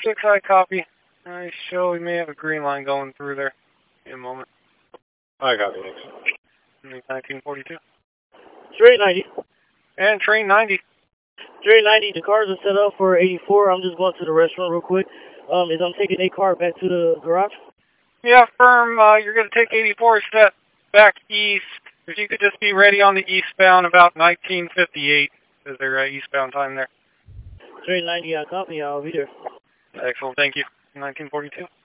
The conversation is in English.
I copy. I show we may have a green line going through there in a moment. I copy, thanks. 1942. Straight 90. And train 90. Straight 90, the cars are set up for 84. I'm just going to the restaurant real quick. Is I'm taking a car back to the garage? Yeah, firm, you're going to take 84 step back east. If you could just be ready on the eastbound about 1958. Is there eastbound time there? Straight 90, I copy. I'll be there. Excellent, thank you. 1942.